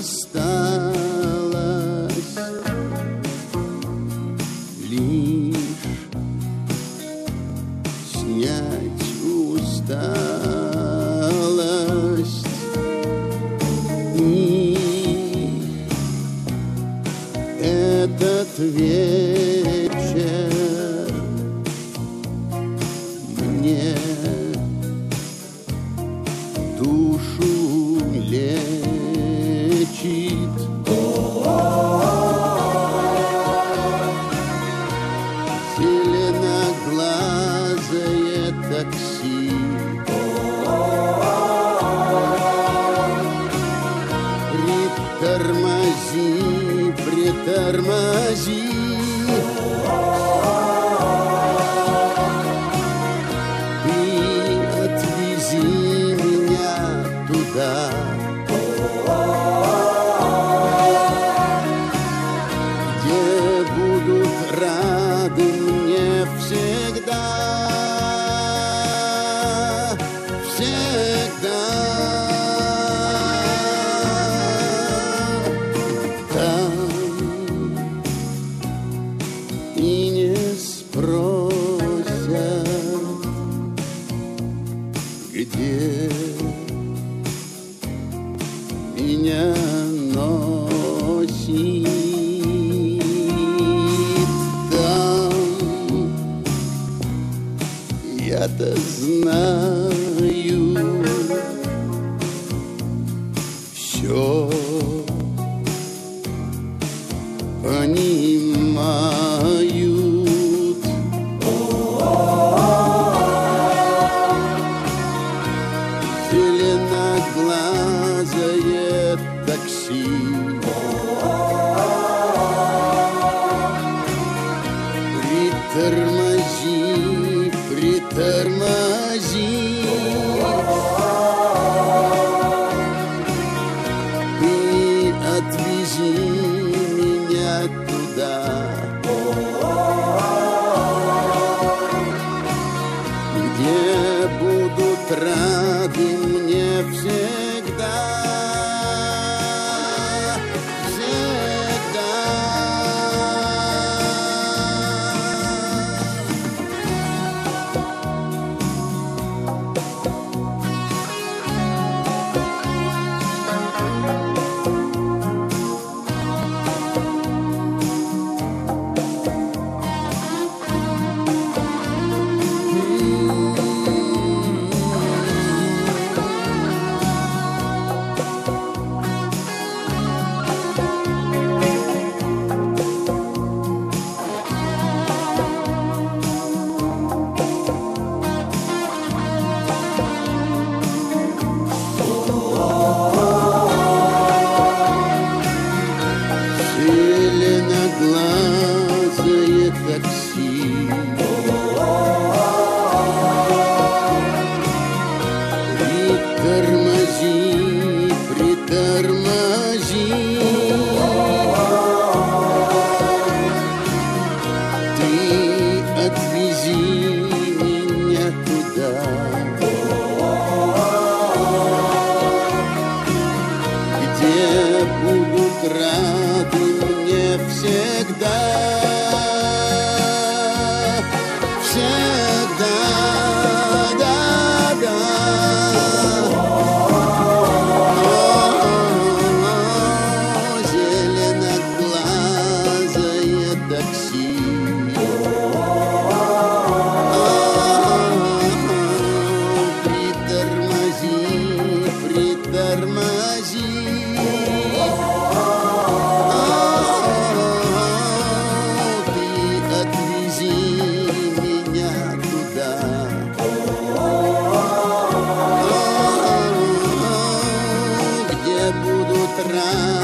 осталось лишь снять усталость. И этот вечер мне душу лечит. Зеленоглазое такси притормози, притормози. И отвези меня туда, где будут рады мне всегда, всегда. Там и не спросят, где меня носит. Там я-то знаю, все понимают. Зеленоглазое такси притормози, притормози. И отвези меня туда, где будут рады мне всегда, всегда. Зеленоглазое такси притормози, притормози. Ты отвези меня туда, где будут рады мне всегда, всегда, да, да. Зеленоглазое такси притормози, притормози. Будут рады